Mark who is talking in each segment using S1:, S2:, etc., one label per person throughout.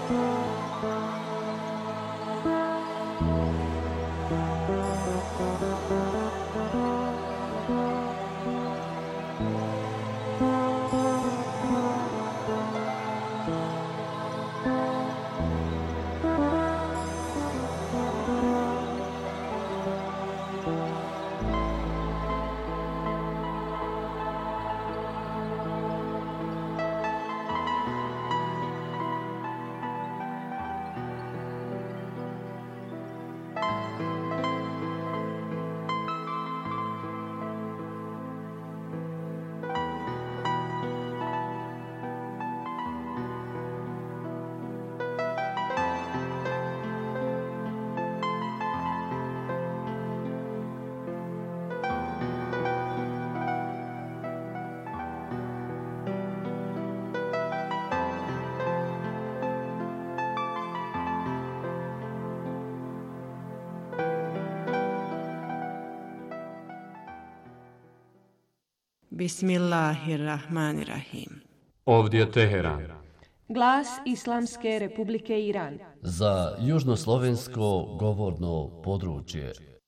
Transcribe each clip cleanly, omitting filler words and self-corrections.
S1: Bismillahirrahmanirrahim.
S2: Ovdje Teheran.
S3: Glas Islamske Republike Iran.
S4: Za južnoslovensko govorno područje.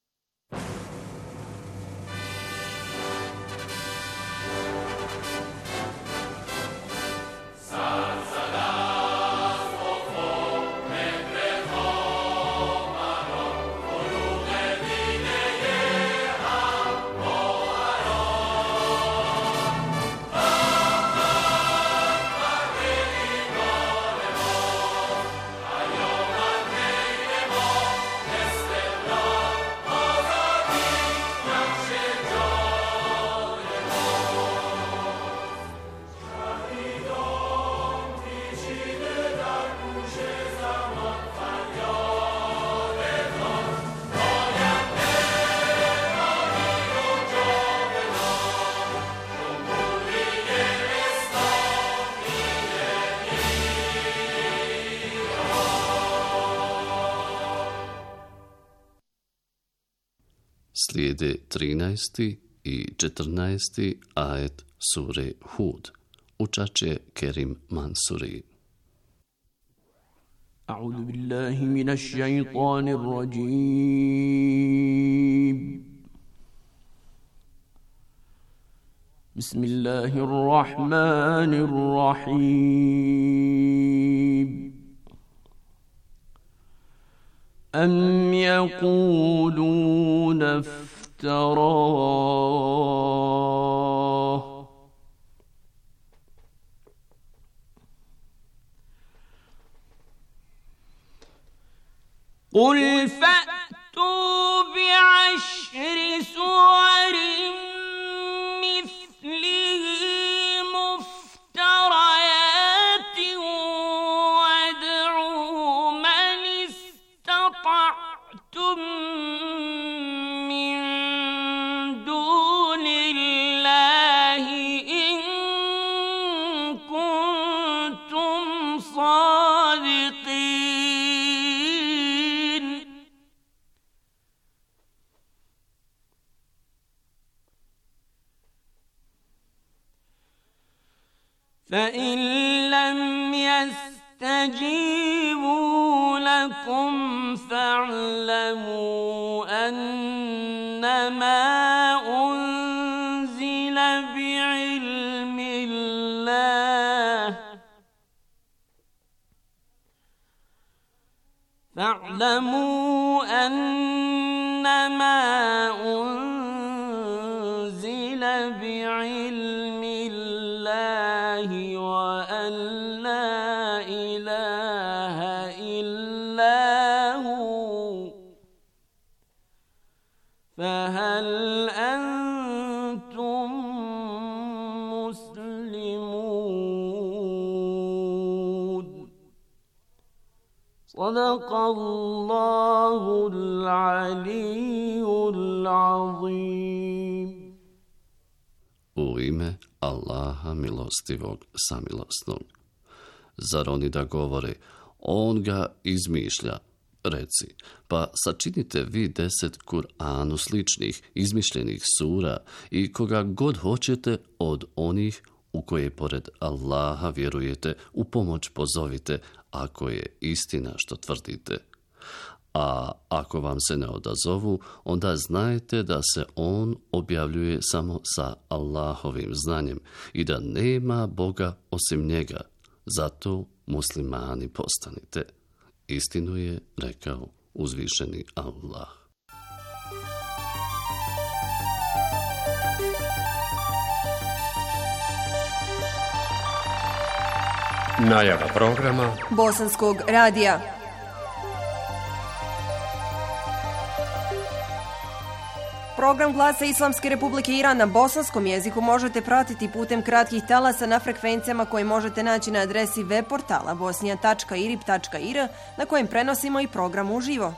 S4: Slijede 13. i 14. ajet sure Hud. Učat će Kerim Mansuri.
S5: A'udhu billahi minash shaitanir rajim. Bismillahirrahmanirrahim. أم يقولون افتراه قل فأتوا بعشر سور مثله مفتريات وادعوا من استطعتم من دون الله إن كنتم صادقين فإن لم يستجيبوا لكم فاعلموا أنما أنزل بعلم الله وأن لا إله إلا هو فهل أنتم مسلمون صدق الله العلي العظيم.
S4: U ime Allaha milostivog samilosnog. Zar oni da govore, on ga izmišlja? Reci, pa sačinite vi 10 Kur'anu sličnih, izmišljenih sura i koga god hoćete od onih u koje pored Allaha vjerujete, u pomoć pozovite, ako je istina što tvrdite. A ako vam se ne odazovu, onda znajte da se on objavljuje samo sa Allahovim znanjem i da nema Boga osim njega. Zato muslimani postanite. Istinu je rekao uzvišeni Allah.
S2: Najava programa
S3: Bosanskog radija. Program Glasa Islamske Republike Iran na bosanskom jeziku možete pratiti putem kratkih talasa na frekvencijama koje možete naći na adresi web portala bosnija.irib.ir na kojem prenosimo i program uživo.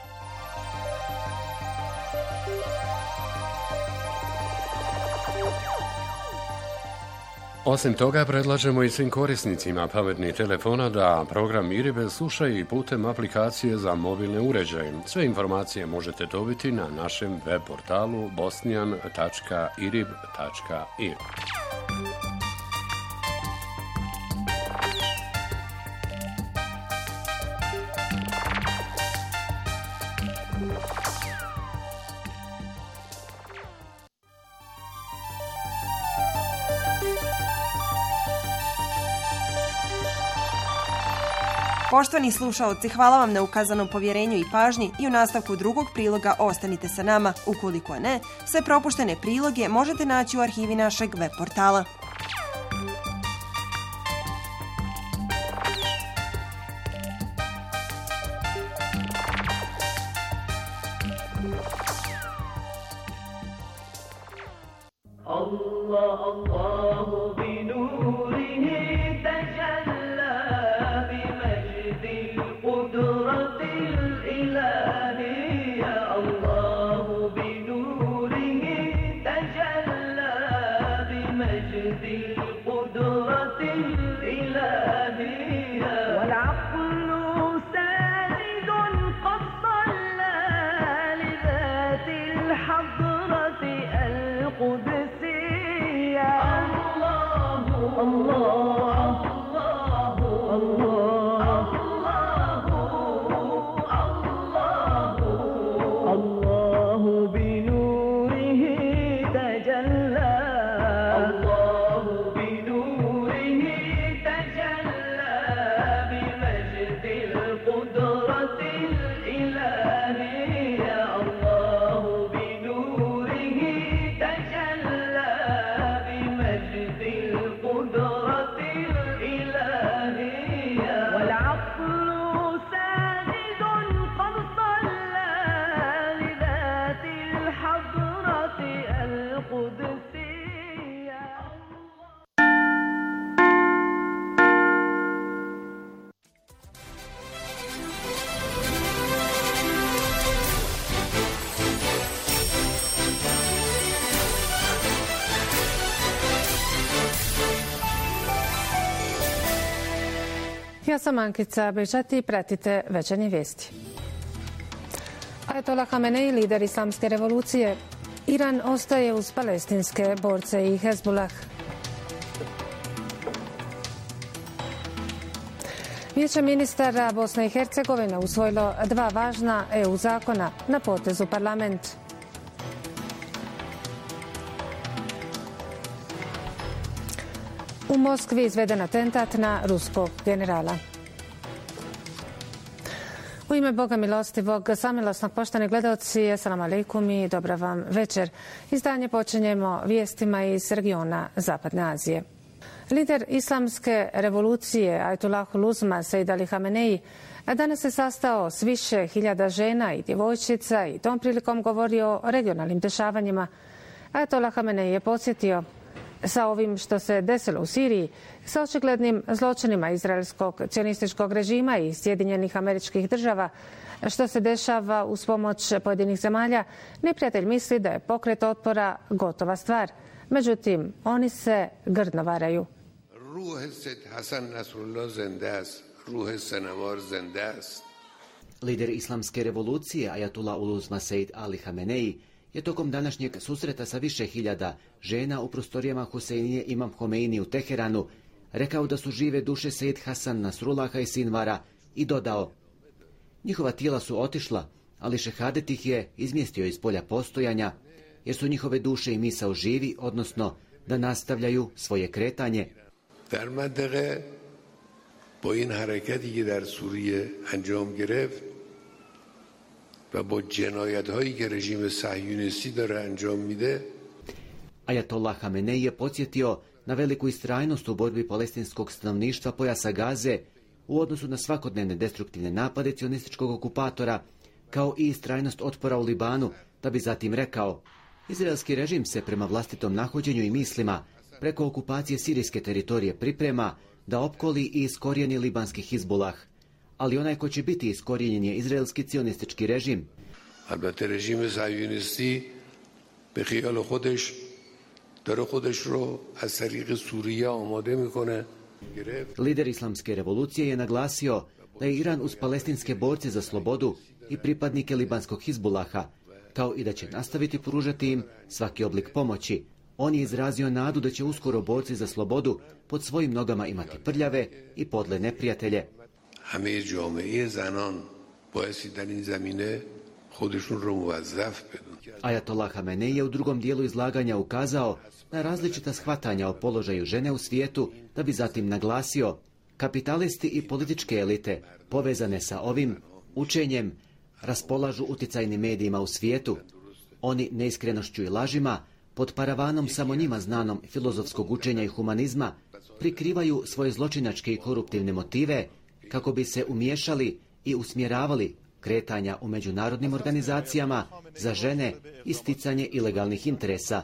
S2: Osim toga, predlažemo i svim korisnicima pametnih telefona da program IRIB slušaju i putem aplikacije za mobilne uređaje. Sve informacije možete dobiti na našem web portalu bosnian.irib.ir.
S3: Poštovani slušaoci, hvala vam na ukazanom povjerenju i pažnji i u nastavku drugog priloga ostanite sa nama. Ukoliko ne, sve propuštene priloge možete naći u arhivi našeg web portala.
S1: Ja sam Ankica Bežati, pratite večernje vijesti. Ajatola Hamenei, lider islamske revolucije. Iran ostaje uz palestinske borce i Hezbollah. Vijeće ministara Bosne i Hercegovine usvojilo 2 važna EU zakona, na potezu parlament. U Moskvi izveden atentat na ruskog generala. U ime Boga milostivog, samilosnog, poštovani gledaoci, assalamu alaikum i dobra vam večer. Izdanje počinjemo vijestima iz regiona Zapadne Azije. Lider islamske revolucije Ajatullahul Uzma Sejd Ali Hamenei danas se sastao s više hiljada žena i djevojčica i tom prilikom govorio o regionalnim dešavanjima. Ajatollah Hamenei je podsjetio sa ovim što se desilo u Siriji, sa očiglednim zločinima izraelskog cionističkog režima i Sjedinjenih Američkih Država, što se dešava uz pomoć pojedinih zemalja, neprijatelj misli da je pokret otpora gotova stvar. Međutim, oni se grdno varaju.
S6: Lider islamske revolucije Ajatullahul Uzma Sejd Ali Hamenei je tokom današnjeg susreta sa više hiljada žena u prostorijama Huseinije Imam Homeini u Teheranu rekao da su žive duše Sejid Hasan Nasrullaha i Sinvara i dodao: njihova tijela su otišla, ali šehadet ih je izmjestio iz polja postojanja, jer su njihove duše i misao živi, odnosno da nastavljaju svoje kretanje.
S7: در منطقه با این حرکتی که در سوریه انجام گرفت و با جنایت‌هایی که رژیم صهیونیستی داره انجام میده.
S6: Ajatollah Hamenei je podsjetio na veliku istrajnost u borbi palestinskog stanovništva pojasa Gaze u odnosu na svakodnevne destruktivne napade cionističkog okupatora, kao i istrajnost otpora u Libanu, da bi zatim rekao: izraelski režim se prema vlastitom nahođenju i mislima preko okupacije sirijske teritorije priprema da opkoli i iskorijeni libanski Hizbulah, ali onaj ko će biti iskorijenjen je izraelski cionistički režim.
S7: البته رژیم صهیونیستی به خیال خودش داره خودش رو از طریق سوریه آماده میکنه.
S6: Lider islamske revolucije je naglasio da je Iran uz palestinske borce za slobodu i pripadnike libanskog Hizbulaha, kao i da će nastaviti pružati im svaki oblik pomoći. On je izrazio nadu da će uskoro borci za slobodu pod svojim nogama imati prljave i podle neprijatelje.
S7: همه جامعه زنان بایستی در این زمینه خودشون رو موظف بدون.
S6: Ajatollah Hamenei je u drugom dijelu izlaganja ukazao na različita shvatanja o položaju žene u svijetu, da bi zatim naglasio: kapitalisti i političke elite povezane sa ovim učenjem raspolažu utjecajnim medijima u svijetu. Oni neiskrenošću i lažima, pod paravanom samo njima znanom filozofskog učenja i humanizma, prikrivaju svoje zločinačke i koruptivne motive kako bi se umiješali i usmjeravali kretanja u međunarodnim organizacijama za žene i sticanje ilegalnih interesa.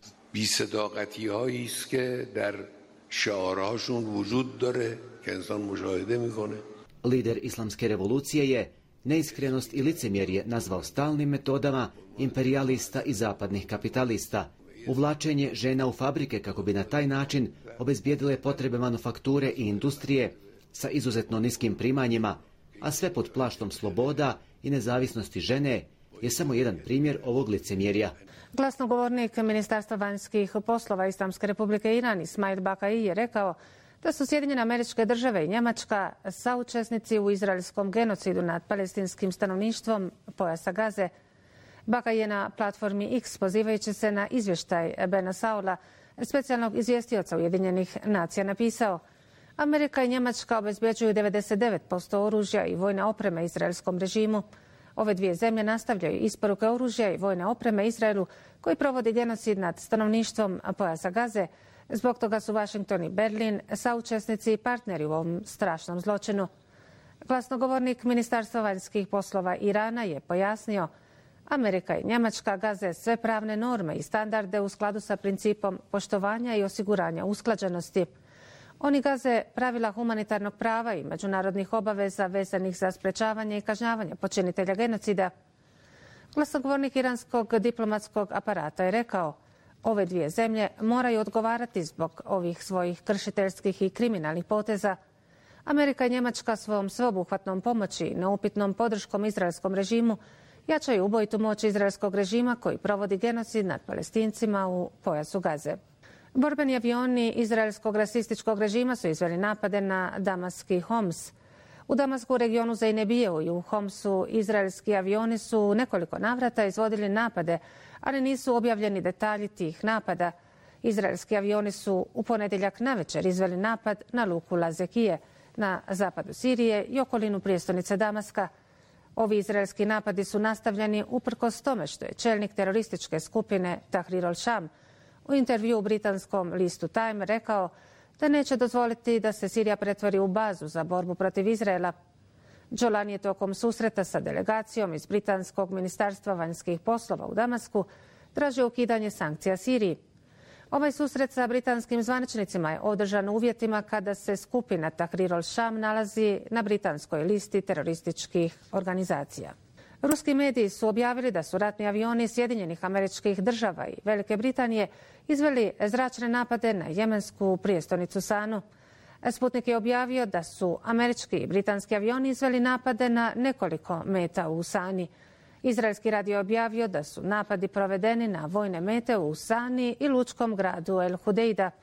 S7: بی‌صداقتی‌هایی است که در شعارهاشون وجود داره که انسان مشاهده میکنه.
S6: Lider islamske revolucije je neiskrenost i licemjerje nazvao stalnim metodama imperijalista i zapadnih kapitalista. Uvlačenje žena u fabrike kako bi na taj način obezbijedile potrebe manufakture i industrije sa izuzetno niskim primanjima, a sve pod plaštom sloboda i nezavisnosti žene, je samo jedan primjer ovog licemjerja.
S1: Glasnogovornik Ministarstva vanjskih poslova Islamske republike Iran Ismail Bakai je rekao da su Sjedinjene Američke Države i Njemačka saučesnici u izraelskom genocidu nad palestinskim stanovništvom pojasa Gaze. Bakai je na platformi X, pozivajući se na izvještaj Bena Saula, specijalnog izvjestioca Ujedinjenih nacija, napisao: Amerika i Njemačka obezbjeđuju 99% oružja i vojne opreme izraelskom režimu. Ove dvije zemlje nastavljaju isporuke oružja i vojne opreme Izraelu, koji provodi genocid nad stanovništvom pojasa Gaze. Zbog toga su Washington i Berlin saučesnici i partneri u ovom strašnom zločinu. Glasnogovornik Ministarstva vanjskih poslova Irana je pojasnio: Amerika i Njemačka gaze sve pravne norme i standarde u skladu sa principom poštovanja i osiguranja usklađenosti. Oni gaze pravila humanitarnog prava i međunarodnih obaveza vezanih za sprečavanje i kažnjavanje počinitelja genocida. Glasnogovornik iranskog diplomatskog aparata je rekao: ove dvije zemlje moraju odgovarati zbog ovih svojih kršiteljskih i kriminalnih poteza. Amerika i Njemačka svojom sveobuhvatnom pomoći i neupitnom podrškom izraelskom režimu jačaju ubojitu moć izraelskog režima koji provodi genocid nad Palestincima u pojasu Gaze. Borbeni avioni izraelskog rasističkog režima su izveli napade na Damaski Homs. U Damasku, regionu Zejnebijevu i u Homsu izraelski avioni su u nekoliko navrata izvodili napade, ali nisu objavljeni detalji tih napada. Izraelski avioni su u ponedjeljak navečer izveli napad na luku Lazekije na zapadu Sirije i okolinu prijestolnice Damaska. Ovi izraelski napadi su nastavljeni uprkos tome što je čelnik terorističke skupine Tahrir al-Sham u intervju u britanskom listu Time rekao da neće dozvoliti da se Sirija pretvori u bazu za borbu protiv Izraela. Džolani je tokom susreta sa delegacijom iz britanskog ministarstva vanjskih poslova u Damasku tražio ukidanje sankcija Siriji. Ovaj susret sa britanskim zvaničnicima je održan u uvjetima kada se skupina Tahrir al-Sham nalazi na britanskoj listi terorističkih organizacija. Ruski mediji su objavili da su ratni avioni Sjedinjenih Američkih Država i Velike Britanije izveli zračne napade na jemensku prijestolnicu Sanu. Sputnik je objavio da su američki i britanski avioni izveli napade na nekoliko meta u Sani. Izraelski radio je objavio da su napadi provedeni na vojne mete u Sani i lučkom gradu El Hudeida.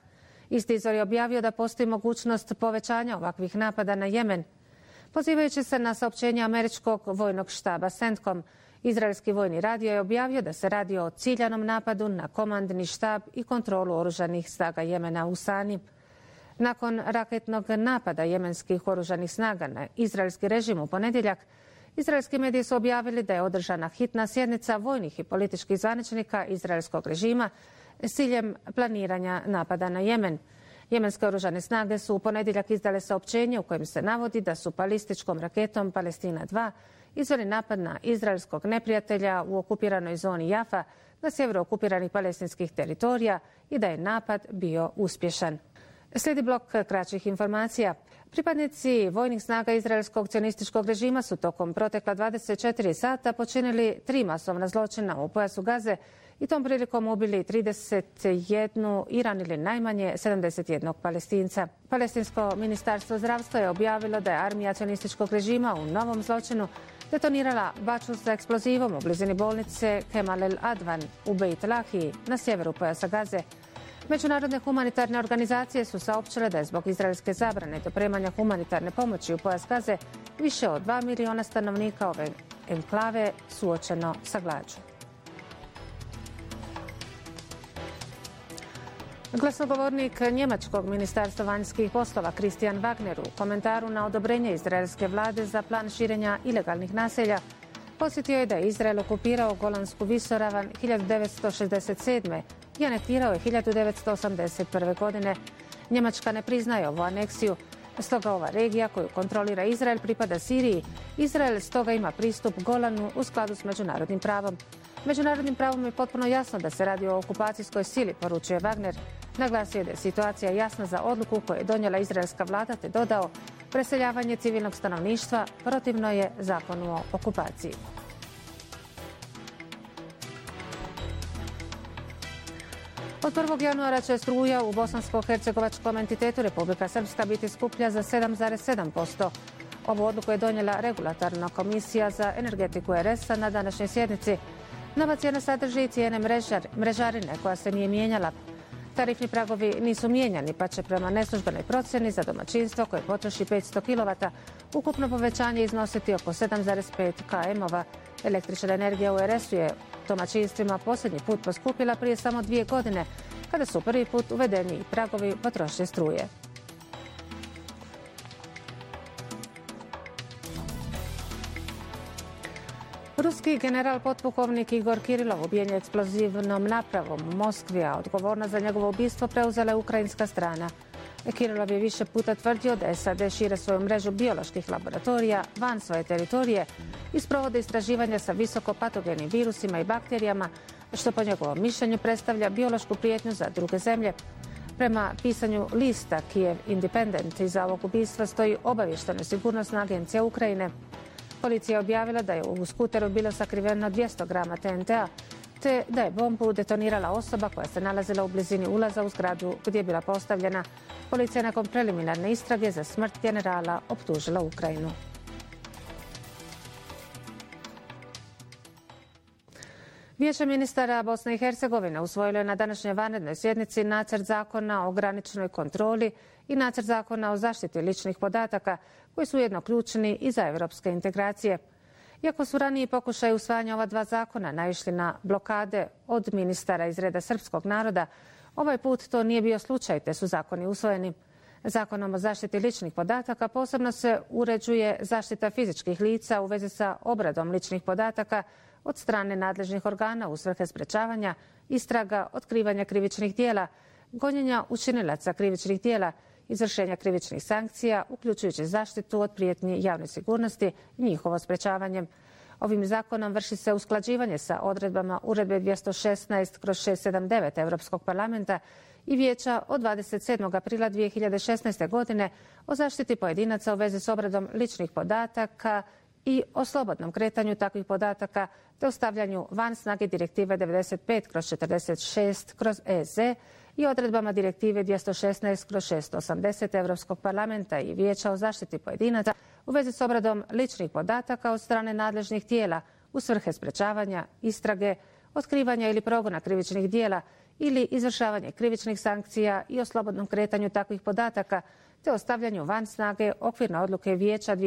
S1: Isti izvor je objavio da postoji mogućnost povećanja ovakvih napada na Jemen. Pozivajući se na saopćenje američkog vojnog štaba CENTCOM, izraelski vojni radio je objavio da se radi o ciljanom napadu na komandni štab i kontrolu oružanih snaga Jemena u Sani. Nakon raketnog napada jemenskih oružanih snaga na izraelski režim u ponedjeljak, izraelski mediji su objavili da je održana hitna sjednica vojnih i političkih zvaničnika izraelskog režima s ciljem planiranja napada na Jemen. Jemenske oružane snage su u ponedjeljak izdale saopćenje u kojem se navodi da su balističkom raketom Palestina 2 izveli napad na izraelskog neprijatelja u okupiranoj zoni Jafa na sjeveru okupiranih palestinskih teritorija i da je napad bio uspješan. Slijedi blok kraćih informacija. Pripadnici vojnih snaga izraelskog cionističkog režima su tokom protekla 24 sata počinili 3 masovna zločina u pojasu Gaze i tom prilikom ubili 31 i ranili najmanje 71 Palestinca. Palestinsko ministarstvo zdravstva je objavilo da je armija cionističkog režima u novom zločinu detonirala bačvu sa eksplozivom u blizini bolnice Kemal El Advan u Beit Lahiji na sjeveru pojasa Gaze. Međunarodne humanitarne organizacije su saopćile da je zbog izraelske zabrane dopremanja humanitarne pomoći u pojas Gaze više od 2 miliona stanovnika ove enklave suočeno sa glađu. Glasnogovornik njemačkog ministarstva vanjskih poslova Christian Wagner u komentaru na odobrenje izraelske vlade za plan širenja ilegalnih naselja podsjetio je da je Izrael okupirao Golansku visoravan 1967. i anektirao je 1981. godine. Njemačka ne priznaje ovu aneksiju, stoga ova regija koju kontrolira Izrael pripada Siriji. Izrael stoga ima pristup Golanu u skladu s međunarodnim pravom. Međunarodnim pravom je potpuno jasno da se radi o okupacijskoj sili, poručuje Wagner. Naglasio je da je situacija jasna za odluku koju je donijela izraelska vlada, te dodao: preseljavanje civilnog stanovništva protivno je zakonu o okupaciji. Od 1. januara će struja u bosansko-hercegovačkom entitetu Republika Srpska biti skuplja za 7,7%. Ovu odluku je donijela regulatorna komisija za energetiku RS-a na današnjoj sjednici. Nova cijena sadrži cijene mrežarine koja se nije mijenjala. Tarifni pragovi nisu mijenjani, pa će prema neslužbenoj procjeni za domaćinstvo koje potroši 500 kW ukupno povećanje iznositi oko 7,5 km-ova. Električna energija u RS-u je domaćinstvima posljednji put poskupila prije samo 2 godine, kada su prvi put uvedeni pragovi potrošnje struje. Ruski general potpukovnik Igor Kirilov ubijen je eksplozivnom napravom u Moskvi, a odgovornost za njegovo ubistvo preuzela je ukrajinska strana. Kirilov je više puta tvrdio da SAD šire svoju mrežu bioloških laboratorija van svoje teritorije i sprovode istraživanja sa visoko patogenim virusima i bakterijama, što po njegovom mišljenju predstavlja biološku prijetnju za druge zemlje. Prema pisanju lista Kiev Independent, iza ovog ubistva stoji obavještajno-sigurnosna agencija Ukrajine. Policija je objavila da je u skuteru bilo sakriveno 200 grama TNT-a, te da je bombu detonirala osoba koja se nalazila u blizini ulaza u zgradu gdje je bila postavljena. Policija nakon preliminarne istrage za smrt generala optužila Ukrajinu. Vijeće ministara Bosne i Hercegovine usvojilo je na današnjoj vanrednoj sjednici nacrt zakona o graničnoj kontroli i nacrt zakona o zaštiti ličnih podataka, koji su ujedno ključni i za europske integracije. Iako su raniji pokušaji usvajanja ova dva zakona naišli na blokade od ministara iz reda srpskog naroda, ovaj put to nije bio slučaj, te su zakoni usvojeni. Zakonom o zaštiti ličnih podataka posebno se uređuje zaštita fizičkih lica u vezi sa obradom ličnih podataka od strane nadležnih organa u svrhe sprečavanja, istraga, otkrivanja krivičnih djela, gonjenja učinilaca krivičnih djela, izvršenja krivičnih sankcija, uključujući zaštitu od prijetnji javnoj sigurnosti i njihovo sprečavanje. Ovim zakonom vrši se usklađivanje sa odredbama Uredbe 216/679 Europskog parlamenta i Vijeća od 27. aprila 2016. godine o zaštiti pojedinaca u vezi s obradom ličnih podataka i o slobodnom kretanju takvih podataka te o stavljanju van snage Direktive 95/46/EZ i odredbama Direktive 216/680 Europskog parlamenta i Vijeća o zaštiti pojedinaca u vezi s obradom ličnih podataka od strane nadležnih tijela u svrhe sprečavanja, istrage, otkrivanja ili progona krivičnih djela ili izvršavanje krivičnih sankcija i o slobodnom kretanju takvih podataka te o stavljanju van snage okvirne odluke Vijeća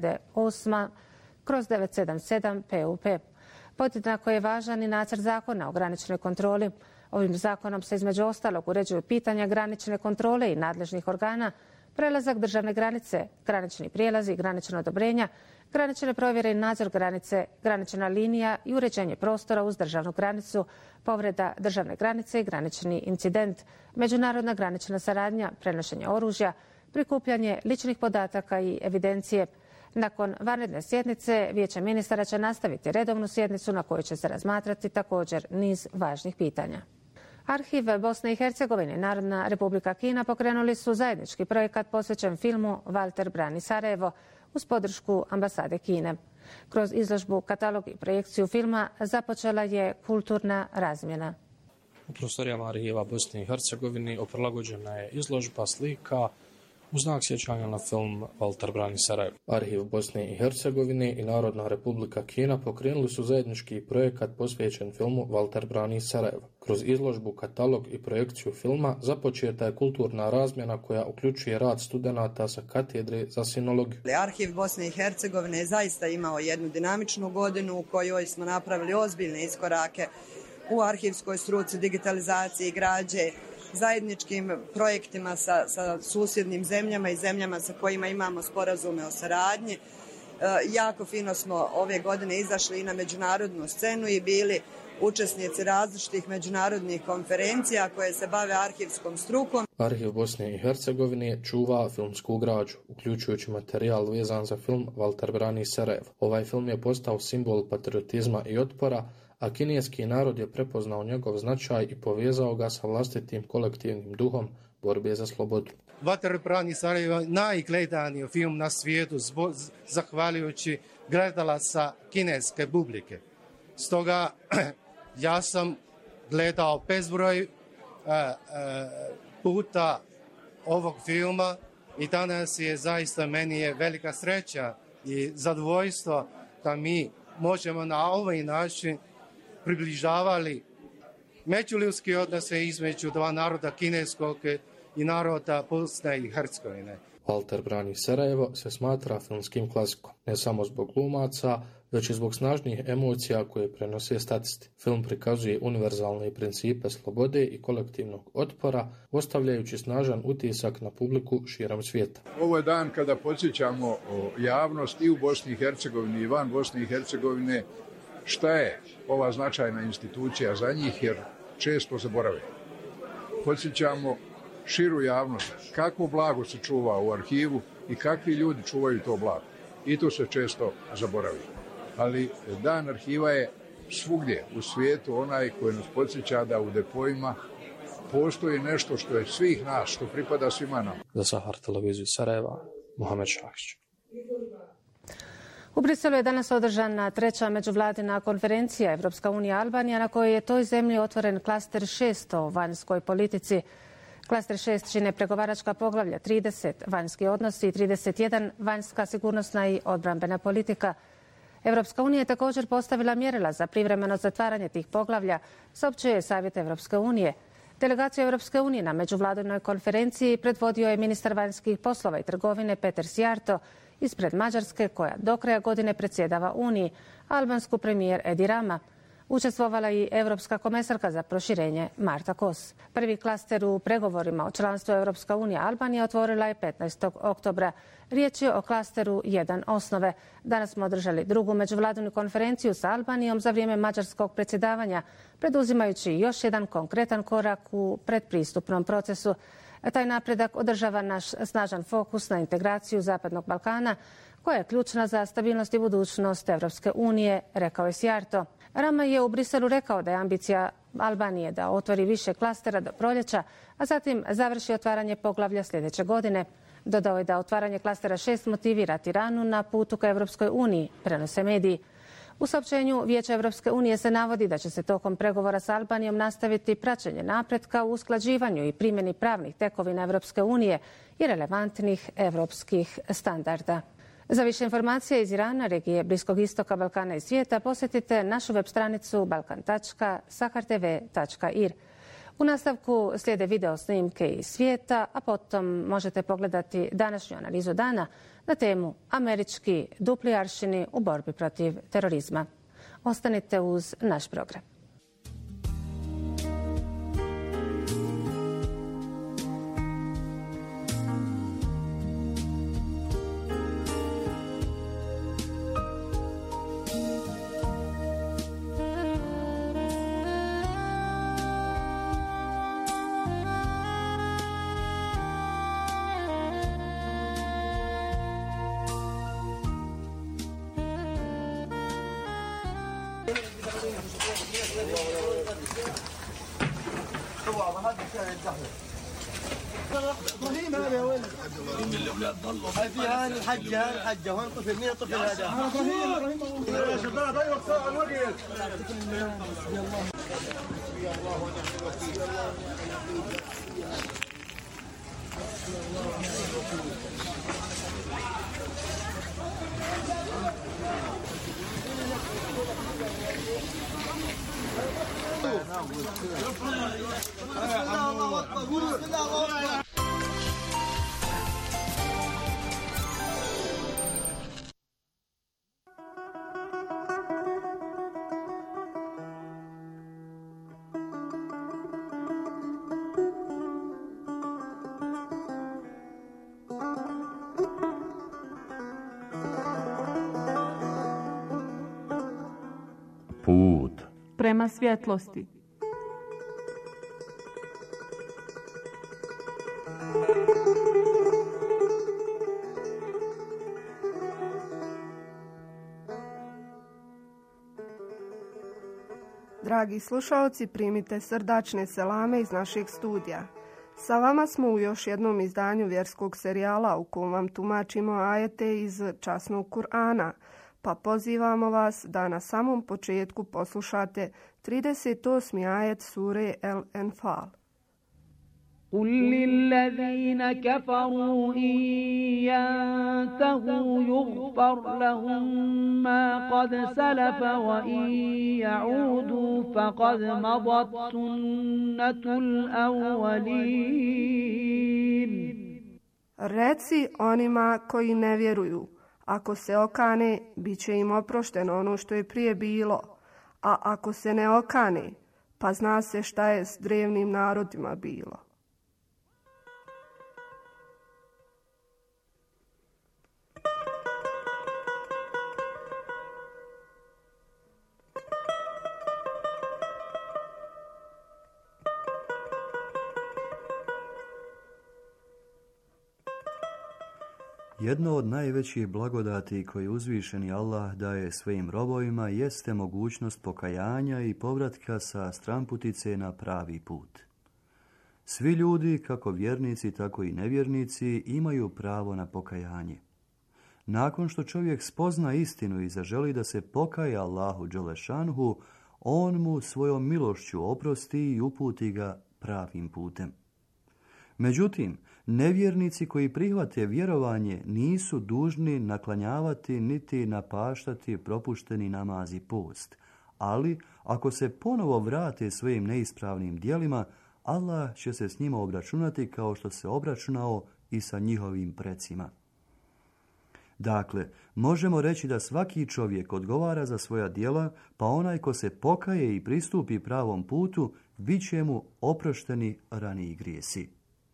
S1: 2008/977 PUP. Podjednako je važan i nacrt zakona o graničnoj kontroli. Ovim zakonom se između ostalog uređuju pitanja granične kontrole i nadležnih organa, prelazak državne granice, granični prijelazi, granična odobrenja, granične provjere i nadzor granice, granična linija i uređenje prostora uz državnu granicu, povreda državne granice i granični incident, međunarodna granična saradnja, prenošenje oružja, prikupljanje ličnih podataka i evidencije. Nakon vanredne sjednice, Vijeće ministara će nastaviti redovnu sjednicu na kojoj će se razmatrati također niz važnih pitanja. Arhiv Bosne i Hercegovine i Narodna Republika Kina pokrenuli su zajednički projekat posvećen filmu Walter brani Sarajevo uz podršku ambasade Kine. Kroz izložbu, katalog i projekciju filma započela je kulturna razmjena.
S8: U prostorijama Arhiva Bosne i Hercegovine prilagođena je izložba slika u znak sjećanja na film Walter brani Sarajevo. Arhiv Bosne i Hercegovine i Narodna Republika Kina pokrenuli su zajednički projekat posvećen filmu Walter brani Sarajevo. Kroz izložbu, katalog i projekciju filma započeta je kulturna razmjena koja uključuje rad studenata sa katedre za sinologiju.
S9: Arhiv Bosne i Hercegovine je zaista imao jednu dinamičnu godinu u kojoj smo napravili ozbiljne iskorake u arhivskoj struci, digitalizaciji, građe, zajedničkim projektima sa susjednim zemljama i zemljama sa kojima imamo sporazume o saradnji. Jako fino smo ove godine izašli i na međunarodnu scenu i bili učesnici različitih međunarodnih konferencija koje se bave arhivskom strukom.
S8: Arhiv Bosne i Hercegovine čuva filmsku građu, uključujući materijal vezan za film Walter brani Sarajevo. Ovaj film je postao simbol patriotizma i otpora, a kineski narod je prepoznao njegov značaj i povezao ga sa vlastitim kolektivnim duhom borbe za slobodu.
S10: Walter brani Sarajevo najgledaniji film na svijetu zahvaljujući gledalaca kineske publike. Stoga ja sam gledao bezbroj puta ovog filma i danas je zaista meni je velika sreća i zadovoljstvo da mi možemo na ovaj način približavali međuljudski odnose između dva naroda kineskog i naroda Bosne i Hercegovine.
S8: Walter brani Sarajevo se smatra filmskim klasikom, ne samo zbog glumaca, već i zbog snažnih emocija koje prenose statisti. Film prikazuje univerzalne principe slobode i kolektivnog otpora, ostavljajući snažan utisak na publiku širom svijeta.
S11: Ovo je dan kada podsjećamo javnost i u Bosni i Hercegovini i van Bosne i Hercegovine šta je ova značajna institucija za njih, jer često zaborave. Podsjećamo širu javnost kakvo blago se čuva u arhivu i kakvi ljudi čuvaju to blago. I to se često zaboravi. Ali dan arhiva je svugdje u svijetu onaj koji nas podsjeća da u depoima postoji nešto što je svih nas, što pripada svima nama.
S8: Za Sahar televiziju Sarajeva, Mohamed Šahić.
S1: U Briselu je danas održana treća međuvladina konferencija Evropska unija Albanija na kojoj je toj zemlji otvoren klaster 6 o vanjskoj politici. Klaster 6 čine pregovaračka poglavlja 30 vanjski odnosi i 31 vanjska sigurnosna i odbrambena politika. Evropska unija je također postavila mjerila za privremeno zatvaranje tih poglavlja, saopćuje Savjet Evropske unije. Delegaciju Evropske unije na međuvladinoj konferenciji predvodio je ministar vanjskih poslova i trgovine Peter Sijarto ispred Mađarske, koja do kraja godine predsjedava Uniji, albansku premijer Edi Rama. Učestvovala i Europska komesarka za proširenje Marta Kos. Prvi klaster u pregovorima o članstvu Evropska unija Albanija otvorila je 15. oktobra. Riječ je o klasteru 1 osnove. Danas smo održali drugu međuvladinu konferenciju sa Albanijom za vrijeme mađarskog predsjedavanja, preduzimajući još jedan konkretan korak u predpristupnom procesu. Taj napredak održava naš snažan fokus na integraciju Zapadnog Balkana, koja je ključna za stabilnost i budućnost Evropske unije, rekao je Sijarto. Rama je u Briselu rekao da je ambicija Albanije da otvori više klastera do proljeća, a zatim završi otvaranje poglavlja sljedeće godine. Dodao je da otvaranje klastera 6 motivira Tiranu na putu ka Evropskoj uniji, prenose mediji. U saopćenju Vijeća Evropske unije se navodi da će se tokom pregovora s Albanijom nastaviti praćenje napretka u usklađivanju i primjeni pravnih tekovina Evropske unije i relevantnih evropskih standarda. Za više informacija iz Irana, regije Bliskog istoka, Balkana i svijeta posjetite našu web stranicu balkan.sahartv.ir. U nastavku slijede video snimke iz svijeta, a potom možete pogledati današnju analizu dana na temu američki dupli aršini u borbi protiv terorizma. Ostanite uz naš program.
S12: ابراهيم هذا يا ولد من الاولاد ضلوا هذه الحجه وين طفل مين الطفل هذا؟ ابراهيم يا شباب ايوه ساعه الوقت
S13: Put
S14: prema svjetlosti.
S15: Dragi slušalci, primite srdačne selame iz našeg studija. Sa vama smo u još jednom izdanju vjerskog serijala u kojem vam tumačimo ajete iz časnog Kur'ana, pa pozivamo vas da na samom početku poslušate 38. ajet sure El-Enfal.
S5: قل للذين كفروا إن ينتهوا يغفر لهم ما قد سلف وإن يعودوا فقد مضت سنة الأولين.
S15: Reci onima koji ne vjeruju, ako se okane, bit će im oprošteno ono što je prije bilo, a ako se ne okane, pa zna se šta je s drevnim narodima bilo.
S16: Jedno od najvećih blagodati koje uzvišeni Allah daje svojim robovima jeste mogućnost pokajanja i povratka sa stranputice na pravi put. Svi ljudi, kako vjernici, tako i nevjernici, imaju pravo na pokajanje. Nakon što čovjek spozna istinu i zaželi da se pokaja Allahu dželešanhu, on mu svojom milošću oprosti i uputi ga pravim putem. Međutim, nevjernici koji prihvate vjerovanje nisu dužni naklanjavati niti napaštati propušteni namaz i post, ali ako se ponovo vrate svojim neispravnim djelima, Allah će se s njima obračunati kao što se obračunao i sa njihovim precima. Dakle, možemo reći da svaki čovjek odgovara za svoja djela, pa onaj ko se pokaje i pristupi pravom putu, bit će mu oprošteni raniji grijesi.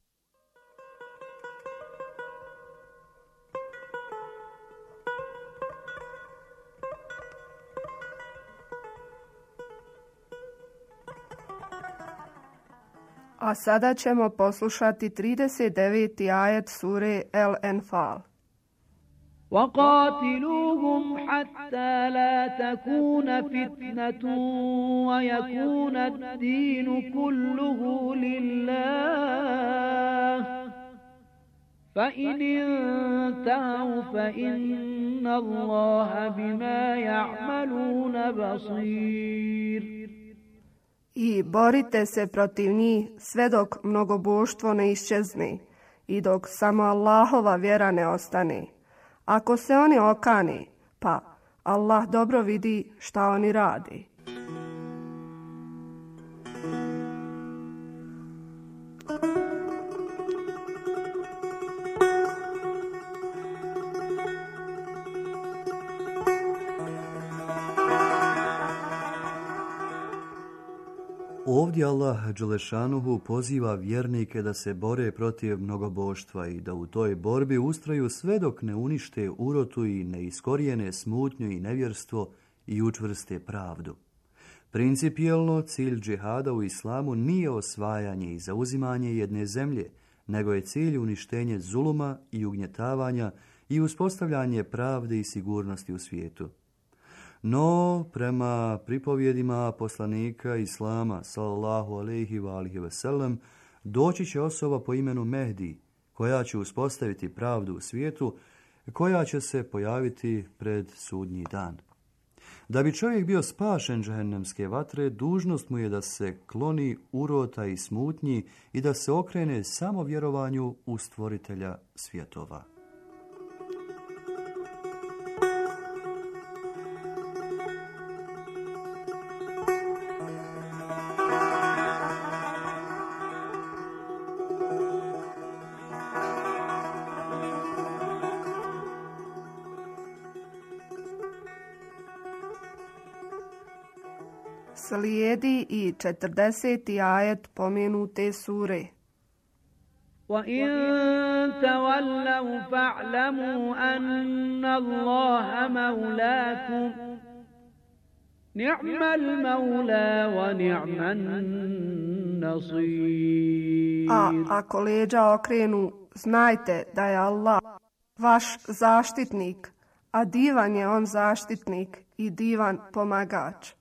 S15: A sada ćemo poslušati 39. ajet sure El-Enfal.
S5: وَقَاتِلُوهُمْ حَتَّى لَا تَكُونَ فِتْنَةٌ وَيَكُونَ الدِّينُ كُلُّهُ لِلَّهِ فَإِنِ انْتَهَوْا فَإِنَّ اللَّهَ بِمَا يَعْمَلُونَ بَصِيرٌ.
S15: I borite se protiv njih sve dok mnogoboštvo ne iščezne i dok samo Allahova vjera ne ostane. Ako se oni okane, pa Allah dobro vidi šta oni rade.
S5: وَقَاتِلُوهُمْ حَتَّى لَا تَكُونَ فِتْنَةٌ وَيَكُونَ الدِّينُ كُلُّهُ لِلَّهِ فَإِنِ انْتَهَوْا فَإِنَّ اللَّهَ بِمَا يَعْمَلُونَ بَصِيرٌ.
S15: I borite se protiv njih sve dok mnogoboštvo ne iščezne
S16: Ovdje Allah Đelešanuhu poziva vjernike da se bore protiv mnogoboštva i da u toj borbi ustraju sve dok ne unište urotu i ne iskorijene smutnju i nevjerstvo i učvrste pravdu. Principijelno, cilj džihada u islamu nije osvajanje i zauzimanje jedne zemlje, nego je cilj uništenje zuluma i ugnjetavanja i uspostavljanje pravde i sigurnosti u svijetu. No, prema pripovjedima poslanika Islama, sallallahu alejhi ve sellem, doći će osoba po imenu Mehdi, koja će uspostaviti pravdu u svijetu, koja će se pojaviti pred sudnji dan. Da bi čovjek bio spašen džehennemske vatre, dužnost mu je da se kloni urota i smutnji i da se okrene samo vjerovanju u stvoritelja svjetova.
S15: Slijedi i 40. ajet pomenute sure.
S5: وَإِن تَوَلَّوْا فَاعْلَمُوا أَنَّ اللَّهَ مَوْلَاكُمْ نِعْمَ الْمَوْلَى وَنِعْمَ النَّصِيرُ.
S15: A ako leđa okrenu, znajte da je Allah vaš zaštitnik, a divan je on zaštitnik i divan pomagač.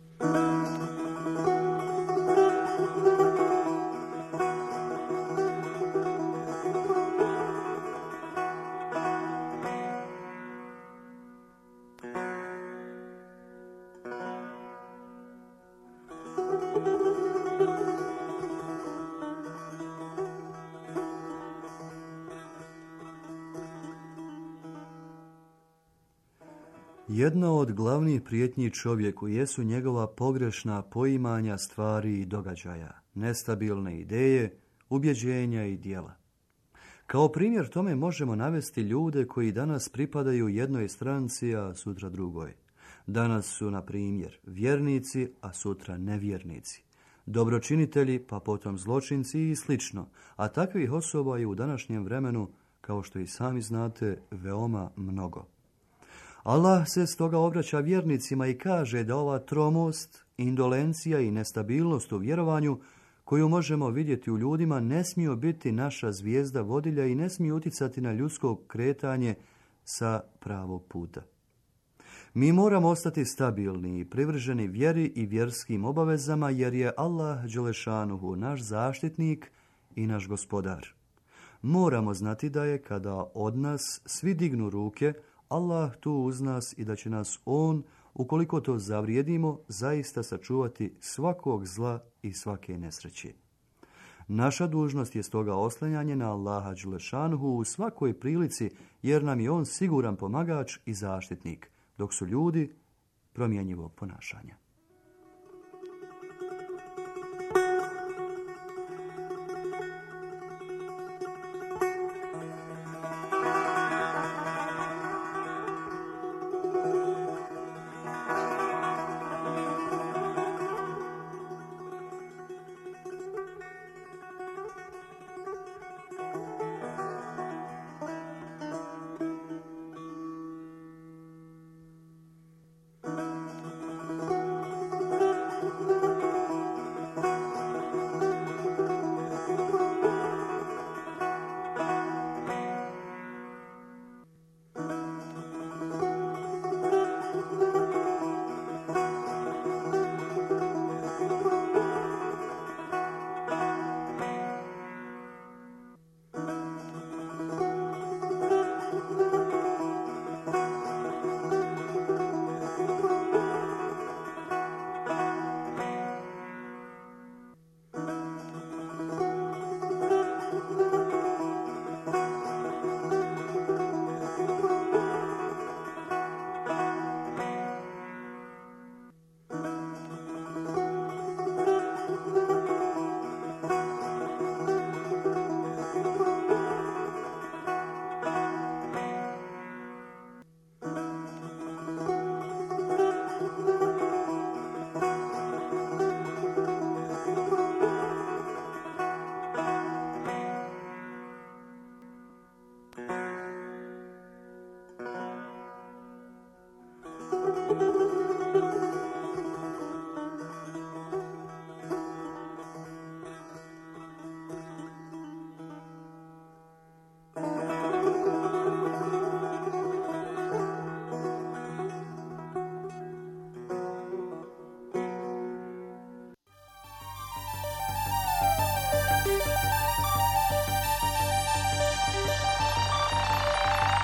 S16: Jedna od glavnih prijetnji čovjeku jesu njegova pogrešna poimanja stvari i događaja, nestabilne ideje, ubjeđenja i djela. Kao primjer tome možemo navesti ljude koji danas pripadaju jednoj stranci, a sutra drugoj. Danas su, na primjer, vjernici, a sutra nevjernici. Dobročinitelji, pa potom zločinci i slično, a takvih osoba je u današnjem vremenu, kao što i sami znate, veoma mnogo. Allah se stoga obraća vjernicima i kaže da ova tromost, indolencija i nestabilnost u vjerovanju koju možemo vidjeti u ljudima ne smiju biti naša zvijezda vodilja i ne smiju utjecati na ljudsko kretanje sa pravog puta. Mi moramo ostati stabilni i privrženi vjeri i vjerskim obavezama jer je Allah Đelešanuhu naš zaštitnik i naš gospodar. Moramo znati da je kada od nas svi dignu ruke, Allah tu uz nas i da će nas On, ukoliko to zavrijedimo, zaista sačuvati svakog zla i svake nesreće. Naša dužnost je stoga oslanjanje na Allaha Đelešanuhu u svakoj prilici, jer nam je On siguran pomagač i zaštitnik, dok su ljudi promjenjivog ponašanja.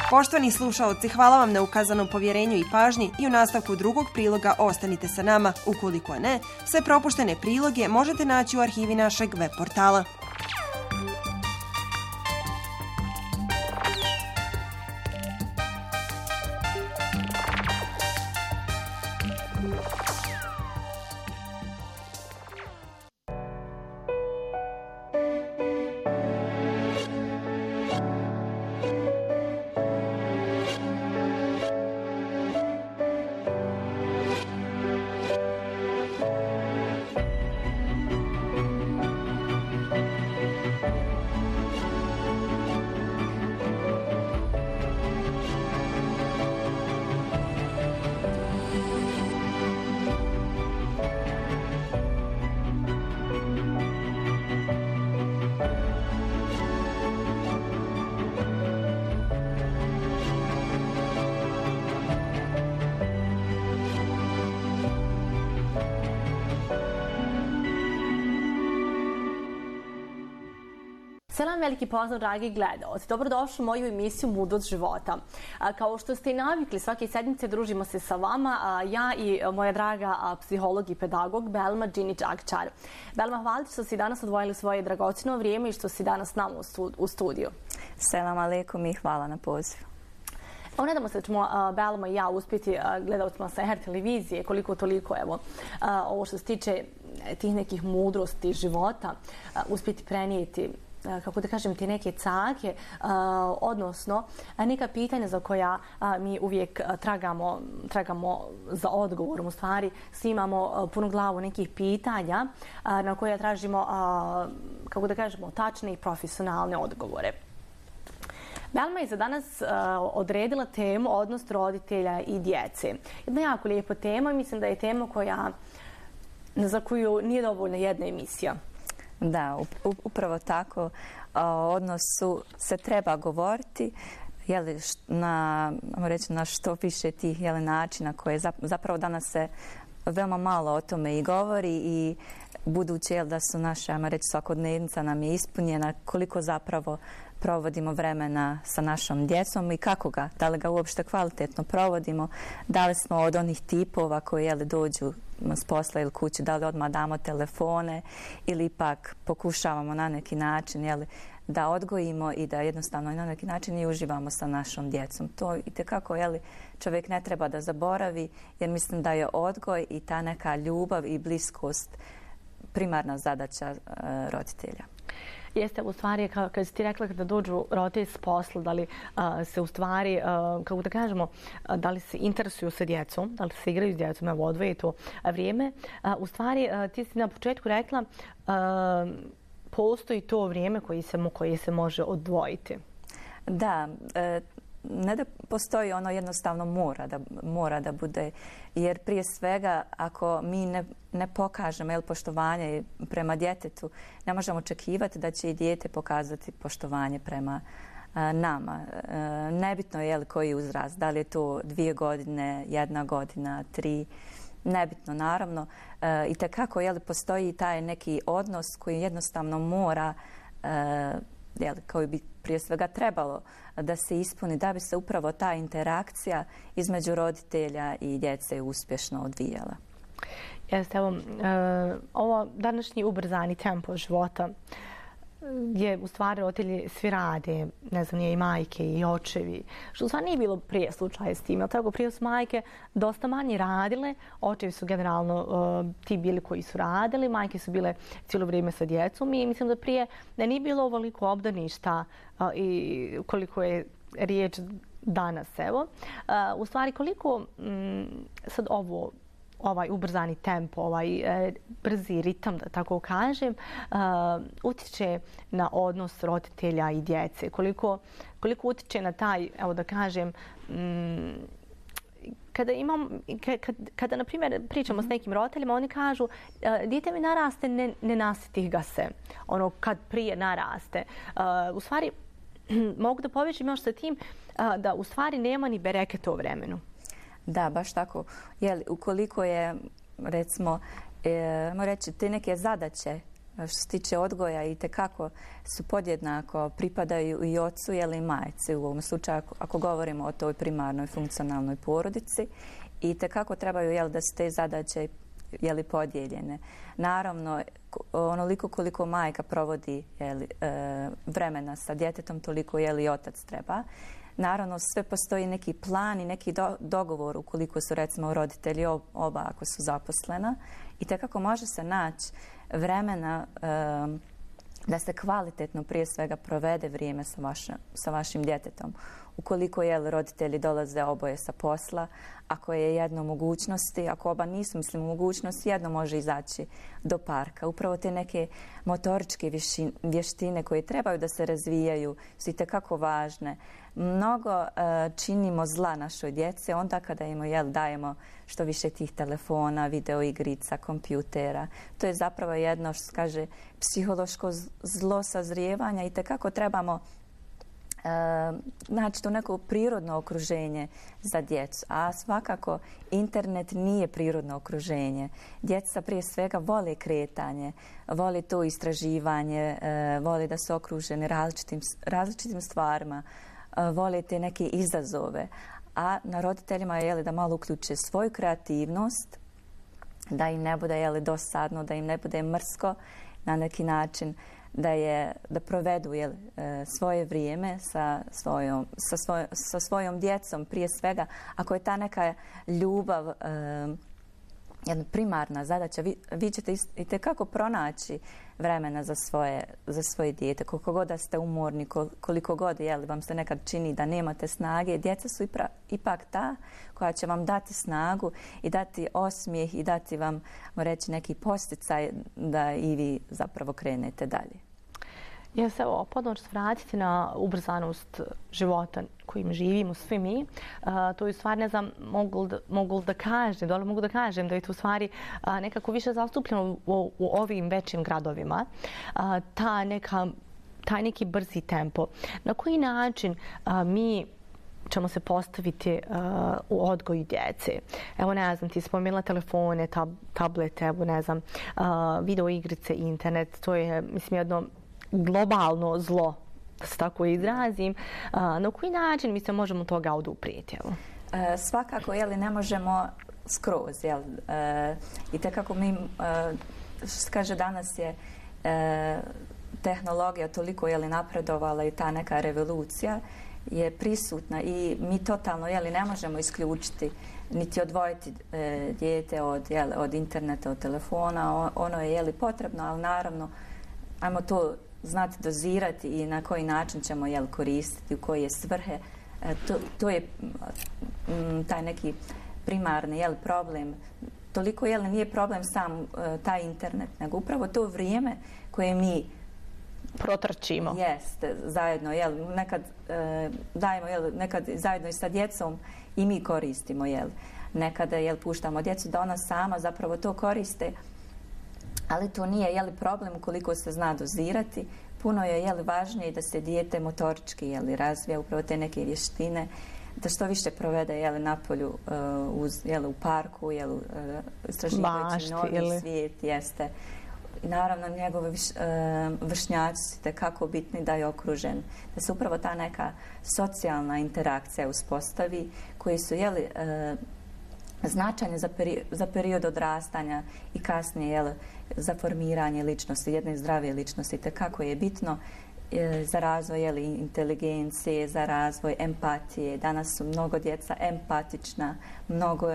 S3: Poštovani slušaoci, hvala vam na ukazanom povjerenju i pažnji i u nastavku drugog priloga ostanite sa nama. Ukoliko ne, sve propuštene priloge možete naći u arhivi našeg web portala.
S17: Selam, veliki pozdrav, dragi gledaoci. Dobrodošli u moju emisiju Mudrost života. Kao što ste i navikli, svake sedmice družimo se sa vama, ja i moja draga psiholog i pedagog Belma Džinić Akčar. Belma, hvala što si danas odvojili svoje dragocjeno vrijeme i što si danas s nama u studiju.
S18: Selam alejkum i hvala na pozivu.
S17: Nadamo se da ćemo Belma i ja uspjeti gledalcima sa HR televizije koliko toliko, evo, ovo što se tiče tih nekih mudrosti života, uspjeti prenijeti, kako da kažem, ti neke cake, odnosno neka pitanja za koja mi uvijek tragamo za odgovorom. U stvari, svi imamo punu glavu nekih pitanja na koja tražimo, kako da kažemo, tačne i profesionalne odgovore. Belma je za danas odredila temu odnos roditelja i djece. Jedna jako lijepa tema, mislim da je tema za koju nije dovoljna jedna emisija.
S18: Da, upravo tako. O odnosu se treba govoriti na što više tih načina koje zapravo danas se veoma malo o tome i govori i budući da su naša, svakodnevnica nam je ispunjena, koliko zapravo provodimo vremena sa našom djecom i kako ga, da li ga uopšte kvalitetno provodimo, da li smo od onih tipova koji dođu s posla ili kući, da li odmah damo telefone ili ipak pokušavamo na neki način da odgojimo i da jednostavno na neki način i uživamo sa našom djecom. To itekako čovjek ne treba da zaboravi, jer mislim da je odgoj i ta neka ljubav i bliskost primarna zadaća roditelja.
S17: Jeste, u stvari, kad si ti rekla da dođu roditelji s posla, da li se u stvari, kako da kažemo, da li se interesuju sa djecom, da li se igraju s djecom, evo odvoje to vrijeme. U stvari, ti si na početku rekla, postoji to vrijeme koje se može odvojiti.
S18: Da, ne da postoji, ono jednostavno mora da bude, jer prije svega ako mi ne pokažemo poštovanje prema djetetu, ne možemo očekivati da će i dijete pokazati poštovanje prema nama. Nebitno je koji uzrast, da li je to 2 godine, 1 godina, 3, nebitno naravno. I tekako postoji taj neki odnos koji jednostavno mora, koji bi prije svega trebalo da se ispuni, da bi se upravo ta interakcija između roditelja i djece uspješno odvijala.
S17: Jeste, evo, ovo današnji ubrzani tempo života gdje u stvari roditelji svi rade, ne znam, nije i majke i očevi, što u stvari nije bilo prije slučaja s tim. Tako prije su majke dosta manje radile, očevi su generalno ti bili koji su radili, majke su bile cijelo vrijeme sa djecom i mislim da prije nije bilo ovoliko obdaništa i koliko je riječ danas, evo. U stvari koliko sad ovaj ubrzani tempo, ovaj brzi ritam, da tako kažem, utječe na odnos roditelja i djece. Koliko utječe na taj, evo da kažem, kada na primjer, pričamo s nekim roditeljima, oni kažu dijete mi naraste, ne nasitih ga se. Ono kad prije naraste. U stvari, mogu da povežem još sa tim da u stvari nema ni bereket u vremenu.
S18: Da, baš tako. Ukoliko je, recimo, reći, te neke zadaće što se tiče odgoja i tekako su podjednako pripadaju i ocu i majci u ovom slučaju ako govorimo o toj primarnoj funkcionalnoj porodici i tekako trebaju da su te zadaće podijeljene. Naravno, onoliko koliko majka provodi vremena sa djetetom, toliko i otac treba. Naravno, sve postoji neki plan i neki dogovor ukoliko su recimo roditelji oba ako su zaposlena i tekako može se naći vremena da se kvalitetno prije svega provede vrijeme sa vašim djetetom. Ukoliko roditelji dolaze oboje sa posla, ako je jedno mogućnosti, ako oba nisu u mogućnosti, jedno može izaći do parka. Upravo te neke motoričke vještine koje trebaju da se razvijaju su itekako važne. Mnogo činimo zla našoj djeci onda kada im dajemo što više tih telefona, videoigrica, kompjutera. To je zapravo jedno što se kaže psihološko zlo sazrijevanja i itekako trebamo znači to neko prirodno okruženje za djecu, a svakako internet nije prirodno okruženje. Djeca prije svega vole kretanje, vole to istraživanje, vole da su okruženi različitim stvarima, vole te neke izazove, a na roditeljima je da malo uključe svoju kreativnost, da im ne bude dosadno, da im ne bude mrsko na neki način, da provedu svoje vrijeme sa svojom djecom prije svega. Ako je ta neka ljubav jedna primarna zadaća, vi ćete itekako pronaći vremena za svoje dijete. Koliko god da ste umorni, koliko god vam se nekad čini da nemate snage, djeca su ipak ta koja će vam dati snagu i dati osmijeh i dati vam, reći, neki posticaj da i vi zapravo krenete dalje.
S17: Ja se ponovno ću vratiti na ubrzanost života kojim živimo svi mi. To je u stvari, ne znam, mogu da kažem da je to u stvari nekako više zastupljeno u ovim većim gradovima. Taj neki brzi tempo. Na koji način mi ćemo se postaviti u odgoju djece? Evo, ne znam, ti spomenula telefone, tablete, evo, ne znam, video igrice, internet. To je, mislim, jedno globalno zlo, da se tako izrazim. Na koji način mi se možemo toga oduprijeti?
S18: Svakako, ne možemo skroz. I tekako mi, što se kaže, danas je tehnologija toliko napredovala i ta neka revolucija je prisutna i mi totalno ne možemo isključiti niti odvojiti dijete od interneta, od telefona. Ono je potrebno, ali naravno ajmo to znati dozirati i na koji način ćemo koristiti, u koje svrhe. To je taj neki primarni problem. Toliko nije problem sam taj internet, nego upravo to vrijeme koje mi
S17: protrčimo.
S18: Jeste, zajedno, nekad dajemo, nekad zajedno i sa djecom i mi koristimo, nekada puštamo djecu da ona sama zapravo to koriste, ali to nije problem ukoliko se zna dozirati. Puno je važnije da se dijete motorički razvija upravo te neke vještine, da što više provede napolju u parku, istraživajući novi svijet, jeste. I naravno njegovi vršnjaci su tekako bitni da je okružen, da se upravo ta neka socijalna interakcija uspostavi, koji su značajne za period odrastanja i kasnije za formiranje ličnosti, jedne zdrave ličnosti. Tekako je bitno za razvoj inteligencije, za razvoj empatije. Danas su mnogo djeca empatična, mnogo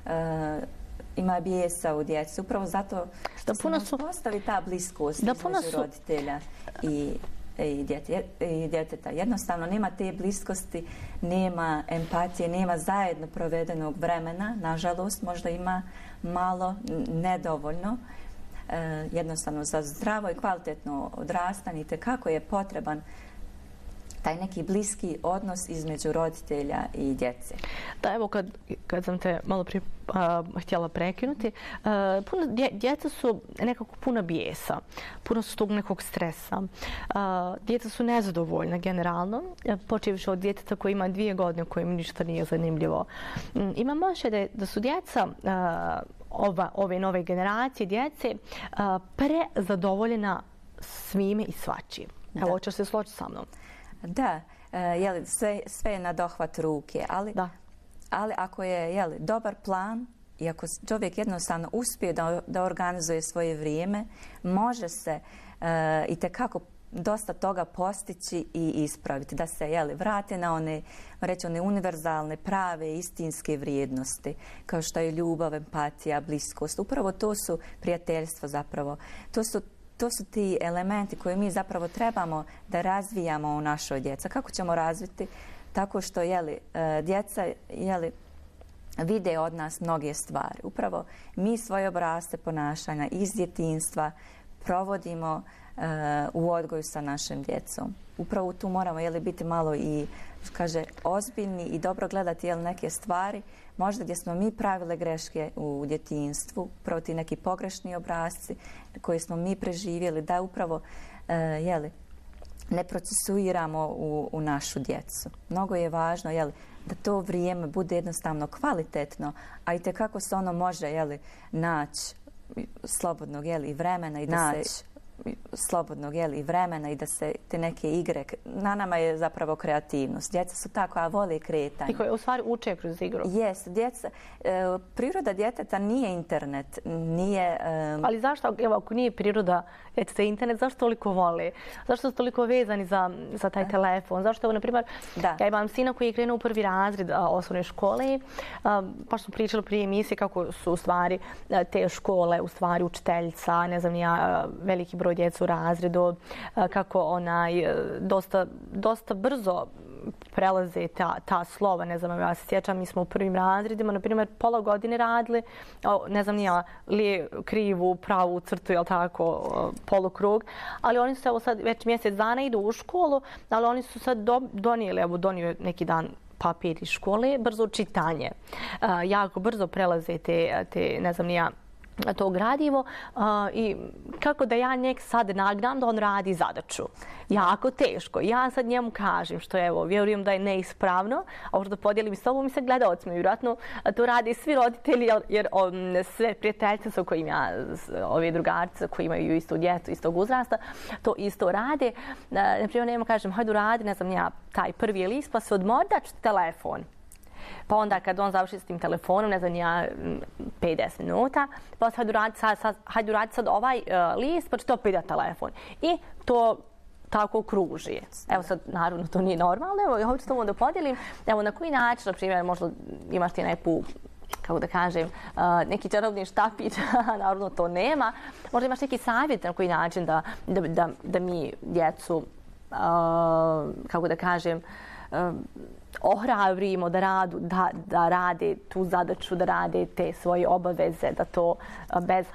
S18: ima bijesa u djeci. Upravo zato što se postavi ta bliskost između roditelja i djeteta. Jednostavno nema te bliskosti, nema empatije, nema zajedno provedenog vremena. Nažalost, možda ima malo, nedovoljno. Jednostavno za zdravo i kvalitetno odrastanje itekako je potreban taj neki bliski odnos između roditelja i djece.
S17: Da, evo, kad sam te malo prije htjela prekinuti, djeca su nekako puna bijesa, puno su tog nekog stresa. Djeca su nezadovoljna generalno, počevši od djeteta koji ima 2 godine, kojem ništa nije zanimljivo. Imam osjećaj da su djeca ove nove generacije djece prezadovoljena svime i svačim. Evo, hoćeš se složiti sa mnom?
S18: Da, sve je na dohvat ruke, ali ako je dobar plan i ako čovjek jednostavno uspije da organizuje svoje vrijeme, može se itekako dosta toga postići i ispraviti, da se vrate na one univerzalne, prave, istinske vrijednosti, kao što je ljubav, empatija, bliskost. Upravo to su prijateljstvo zapravo. To su ti elementi koje mi zapravo trebamo da razvijamo u našoj djeci. Kako ćemo razviti? Tako što djeca vide od nas mnoge stvari. Upravo mi svoje obrasce ponašanja iz djetinjstva provodimo u odgoju sa našim djecom. Upravo tu moramo biti malo i ozbiljni i dobro gledati neke stvari, možda gdje smo mi pravile greške u djetinjstvu, upravo ti neki pogrešni obrasci koje smo mi preživjeli, da upravo ne procesuiramo u našu djecu. Mnogo je važno da to vrijeme bude jednostavno kvalitetno, a itekako se ono može naći slobodnog vremena i da se te neke igre, na nama je zapravo kreativnost. Djeca su ta koja vole kretanje.
S17: I koje u stvari uče kroz igru.
S18: Priroda djeteta nije internet, nije...
S17: Ali zašto, evo, ako nije priroda djeteta internet, zašto toliko vole? Zašto su toliko vezani za taj telefon? Zašto, evo, na primjer, ja imam sina koji je krenuo u prvi razred osnovne škole, pa smo pričali prije emisije kako su u stvari te škole, u stvari učiteljica, ne znam ja, veliki broj djecu u razredu, kako dosta brzo prelaze ta slova. Ne znam, ja se sjećam, mi smo u prvim razredima, na primjer, pola godine radili, ne znam nija, krivu, pravu crtu, jel tako, polukrug, ali oni su sad već mjesec dana idu u školu, ali oni su sad donio neki dan papir iz škole, brzo čitanje. Jako brzo prelaze te ne znam nija, to gradivo i kako da ja njeg sad nagnam da on radi zadaću. Jako teško. Ja sad njemu kažem, što evo, vjerujem da je neispravno, a možda podijelim s tobom i sa gledalcima. Vjerojatno to rade svi roditelji, jer sve prijateljice sa kojim ja, ove drugarice koji imaju istu djecu, istog uzrasta, to isto rade. Naprimjer, njemu kažem, hajde radi, ne znam ja, taj prvi list, pa se odmordač telefon. Pa onda kad on završi s tim telefonom, ne znam ja, 5-10 minuta, pa hajde raditi sad ovaj list, pa će to opet telefon. I to tako kruži. Evo sad, naravno, to nije normalno. Evo, hoću s tobom da podijelim. Evo, na koji način, na primjer, možda imaš ti neku, kako da kažem, neki čarobni štapić, naravno to nema. Možda imaš neki savjet na koji način da mi djecu, kako da kažem, ohrabrimo da rade tu zadaću, da rade te svoje obaveze, da to bez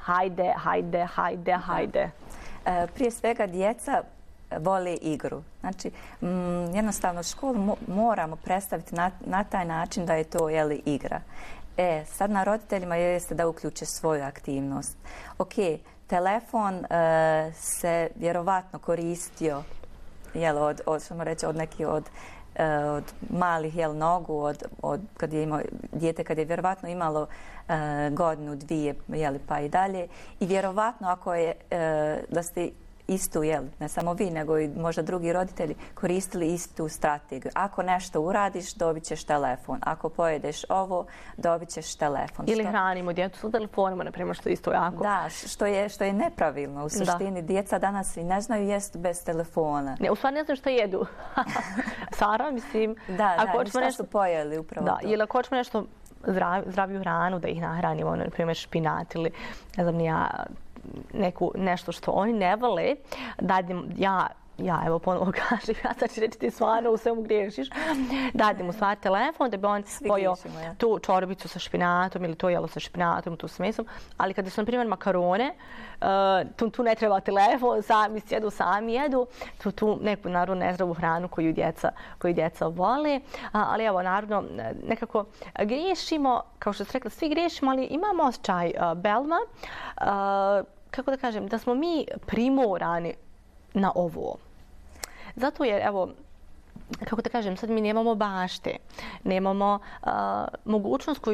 S17: hajde.
S18: Prije svega djeca vole igru. Znači, jednostavno školu moramo predstaviti na taj način da je to igra. Sad na roditeljima jeste da uključe svoju aktivnost. Ok, telefon se vjerovatno koristio od malih nogu, kad je imao dijete, kad je vjerovatno imalo godinu, dvije, pa i dalje. I vjerovatno ako je da ste istu, ne samo vi, nego i možda drugi roditelji koristili istu strategiju. Ako nešto uradiš, dobit ćeš telefon. Ako pojedeš ovo, dobit ćeš telefon.
S17: Ili hranimo djecu sa telefonima, na primjer, što je isto jako.
S18: Da, što je nepravilno. U suštini, djeca danas i ne znaju jesti bez telefona.
S17: Ne, u stvari ne znaju što jedu. Sara, mislim...
S18: Da, šta su pojeli upravo to.
S17: Ili ako hoćemo nešto zdraviju hranu, da ih nahranimo, na primjer, špinat ili, ne znam, nešto što oni ne vole, ja evo ponovo kažem, ja sad ću reći ti stvarno u svemu griješiš, dadim u stvar telefon da bi on pojeo tu čorbicu sa špinatom ili to jelo sa špinatom, tu s mesom, ali kada su na primjer makarone, tu ne treba telefon, sami jedu, tu neku naravno nezdravu hranu koju djeca vole, ali evo naravno nekako griješimo, kao što ste rekla, svi griješimo, ali imamo osjećaj Belma, kako da kažem, da smo mi primorani na ovo. Zato jer, evo, kako da kažem, sad mi nemamo bašte, nemamo mogućnost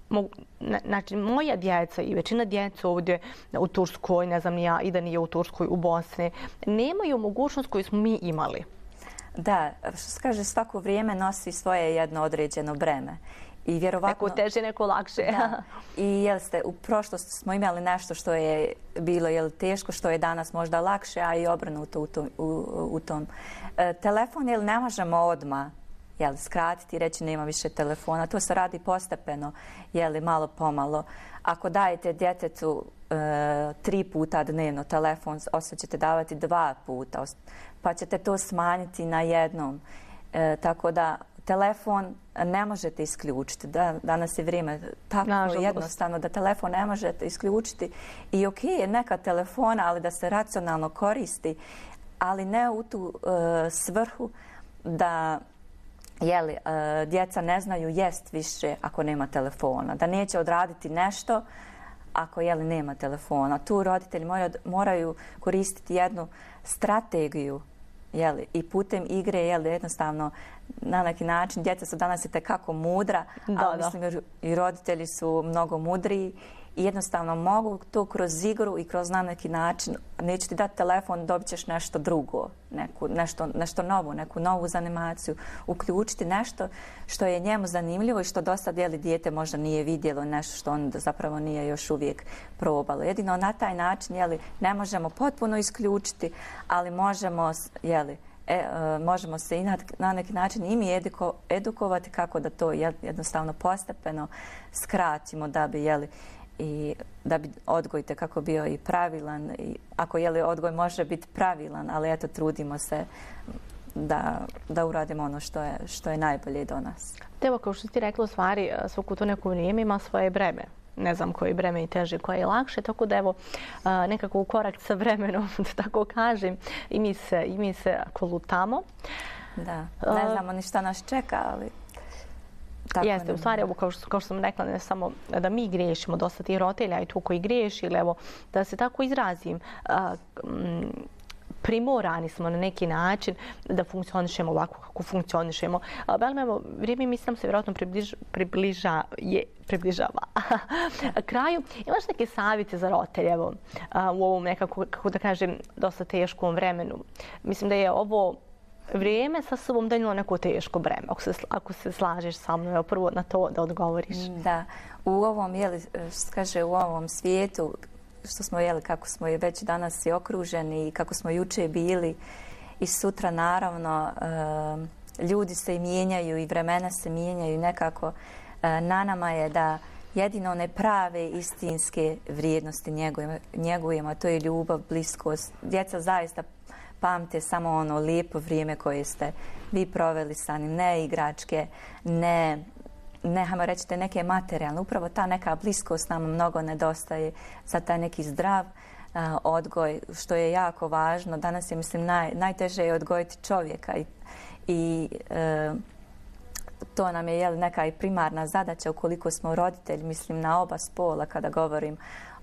S17: znači moja djeca i većina djeca ovdje u Turskoj, ne znam ja, i da nije u Turskoj, u Bosni, nemaju mogućnost koju smo mi imali.
S18: Da, što se kaže, svako vrijeme nosi svoje jedno određeno breme. I vjerovatno,
S17: neko teže, neko lakše.
S18: Da. I u prošlosti smo imali nešto što je bilo teško, što je danas možda lakše, a i obrnuto u tom. Telefon ne možemo odmah skratiti i reći nema više telefona. To se radi postepeno, malo pomalo. Ako dajete djetetu 3 puta dnevno telefon, osad ćete davati 2 puta, pa ćete to smanjiti na jednom. Tako da telefon ne možete isključiti. Danas je vrijeme tako jednostavno da telefon ne možete isključiti. I ok je neka telefona, ali da se racionalno koristi, ali ne u tu svrhu da djeca ne znaju jest više ako nema telefona. Da neće odraditi nešto ako nema telefona. Tu roditelji moraju koristiti jednu strategiju i putem igre jednostavno na neki način. Djeca su danas itekako mudra, ali mislim i roditelji su mnogo mudriji i jednostavno mogu to kroz igru i kroz na neki način. Neću ti dati telefon, dobit ćeš nešto drugo, nešto novo, neku novu zanimaciju, uključiti nešto što je njemu zanimljivo i što do sad dijete možda nije vidjelo, nešto što on zapravo nije još uvijek probalo. Jedino na taj način ne možemo potpuno isključiti, ali možemo se i na neki način i mi edukovati kako da to jednostavno postepeno skratimo da bi odgoj kako bio i pravilan. I ako odgoj može biti pravilan, ali eto trudimo se da uradimo ono što je najbolje do nas.
S17: Evo, kao što ti rekla, u stvari svako to neko vrijeme ima svoje breme. Ne znam koje breme i teže, koje je lakše, tako da evo nekako u korak sa vremenom, da tako kažem, i mi se kolutamo.
S18: Da, ne znamo ni šta nas čeka, ali...
S17: Jeste, u stvari, kao što sam rekla, ne samo da mi griješimo, dosta tih roditelja i tu koji griješi, ili evo, da se tako izrazim, primorani smo na neki način da funkcionišemo ovako kako funkcionišemo. Evo, vrijeme mislim se vjerojatno približava kraju. Imaš neke savjete za roditelje u ovom nekako, kako da kažem, dosta teškom vremenu? Mislim da je ovo vrijeme sa sobom donijelo neko teško breme. Ako se slažeš sa mnom, evo prvo na to da odgovoriš.
S18: Da, u ovom, u ovom svijetu, što smo kako smo već danas i okruženi i kako smo juče bili i sutra naravno ljudi se mijenjaju i vremena se mijenjaju i nekako na nama je da jedino one prave istinske vrijednosti njegujemo, to je ljubav, bliskost. Djeca zaista pamte samo ono lijepo vrijeme koje ste vi proveli sa njim, ne igračke, ne hajmo reći te neke materijalne. Upravo ta neka bliskost nam mnogo nedostaje za taj neki zdrav odgoj, što je jako važno. Danas je, mislim, najteže je odgojiti čovjeka i to nam je neka i primarna zadaća ukoliko smo roditelji, mislim na oba spola kada govorim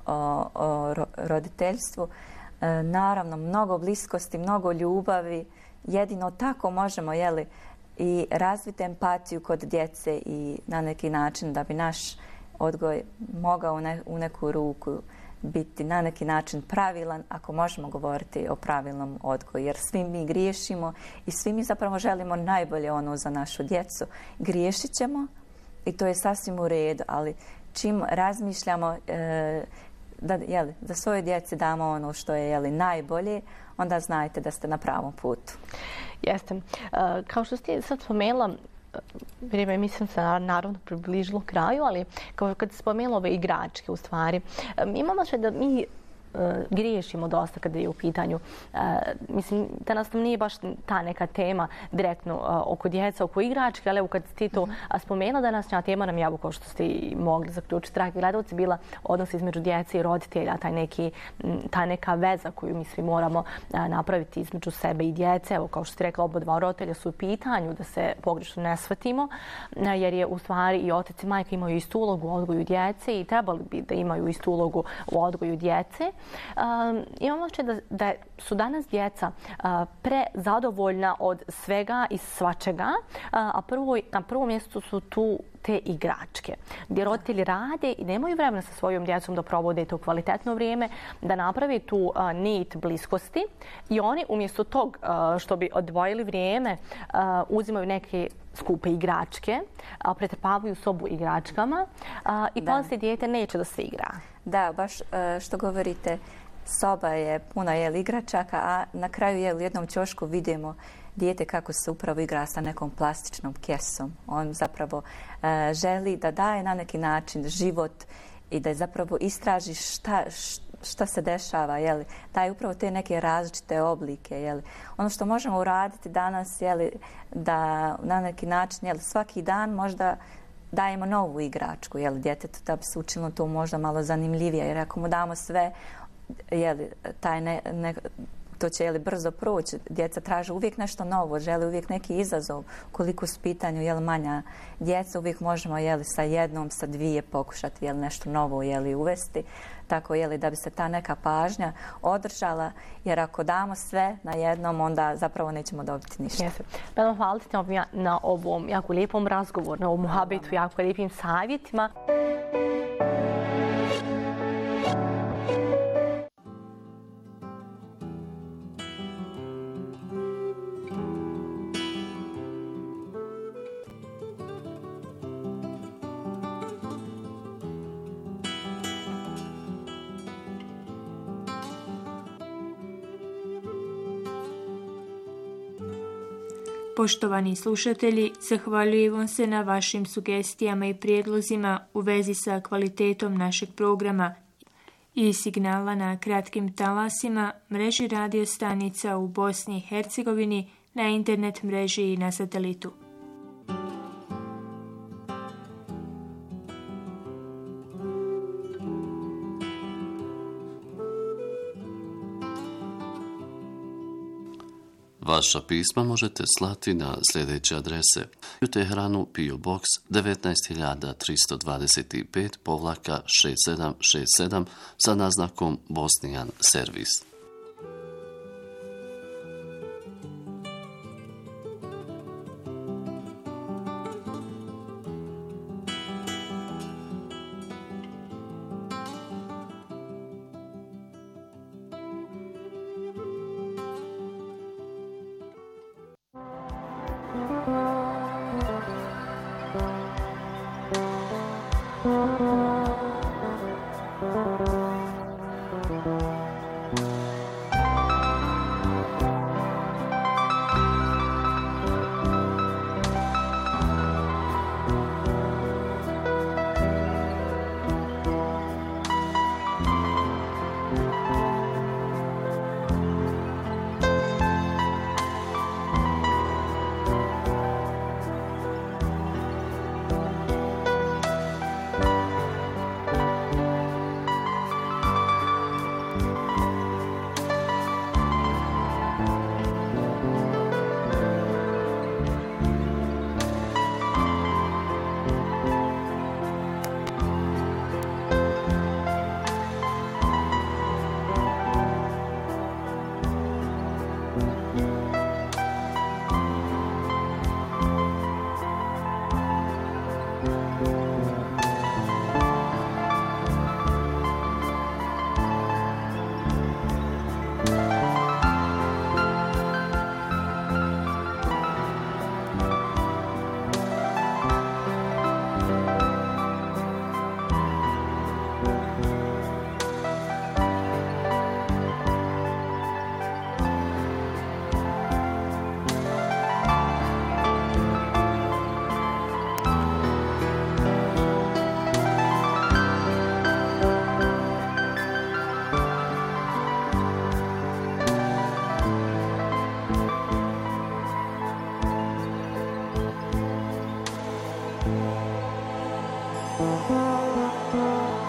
S18: o roditeljstvu. Naravno, mnogo bliskosti, mnogo ljubavi. Jedino tako možemo, i razviti empatiju kod djece i na neki način da bi naš odgoj mogao u neku ruku biti na neki način pravilan, ako možemo govoriti o pravilnom odgoju. Jer svi mi griješimo i svi mi zapravo želimo najbolje ono za našu djecu. Griješit ćemo i to je sasvim u redu, ali čim razmišljamo da svoje djeci damo ono što je najbolje, onda znajte da ste na pravom putu. Jeste.
S17: Kao što ste sad spomenula, vrijeme mislim se naravno približilo kraju, ali kad ste spomenula ove igračke u stvari, imamo sve da mi griješimo dosta kada je u pitanju. Mislim, danas nam nije baš ta neka tema direktno oko djeca, oko igračke, ali evo kad ste to spomenula, današnja tema nam je, kao što ste i mogli zaključiti, dragi gledalci, bila odnos između djece i roditelja, ta neka veza koju mi svi moramo napraviti između sebe i djece. Evo, kao što ste rekla, oba dva roditelja su u pitanju da se pogrešno ne shvatimo, jer je u stvari i otac i majka imaju istu ulogu u odgoju djece i trebali bi da imaju istu ulogu u odgoju djece. Imamo osjećaj da su danas djeca prezadovoljna od svega i svačega, a na prvom mjestu su tu te igračke, gdje roditelji rade i nemaju vremena sa svojom djecom da provode to kvalitetno vrijeme, da napravi tu nit bliskosti i oni umjesto tog što bi odvojili vrijeme uzimaju neke skupe igračke, pretrpavaju sobu igračkama i poslije dijete neće da se igra.
S18: Da, baš što govorite, soba je puna igračaka, a na kraju u jednom ćošku vidimo dijete kako se upravo igra sa nekom plastičnom kesom. On zapravo želi da daje na neki način život i da zapravo istraži šta se dešava, daje upravo te neke različite oblike. Ono što možemo uraditi danas, da na neki način svaki dan možda dajemo novu igračku djetetu da bi se učilo to možda malo zanimljivije, jer ako mu damo sve, to će brzo proći. Djeca traže uvijek nešto novo, žele uvijek neki izazov. Koliko su pitanju manja djeca, uvijek možemo sa jednom, sa dvije pokušati nešto novo uvesti. Tako da bi se ta neka pažnja održala, jer ako damo sve na jednom, onda zapravo nećemo dobiti ništa.
S17: Hvala vam na ovom jako lijepom razgovoru, na ovom muhabetu, jako lijepim savjetima.
S19: Poštovani slušatelji, zahvaljujem vam se na vašim sugestijama i prijedlozima u vezi sa kvalitetom našeg programa i signala na kratkim talasima, mreži radio stanica u Bosni i Hercegovini, na internet mreži i na satelitu.
S4: Vaša pisma možete slati na sljedeće adrese: u Teheranu PO Box 19325-6767 sa naznakom Bosnijan servis.
S19: Thank you.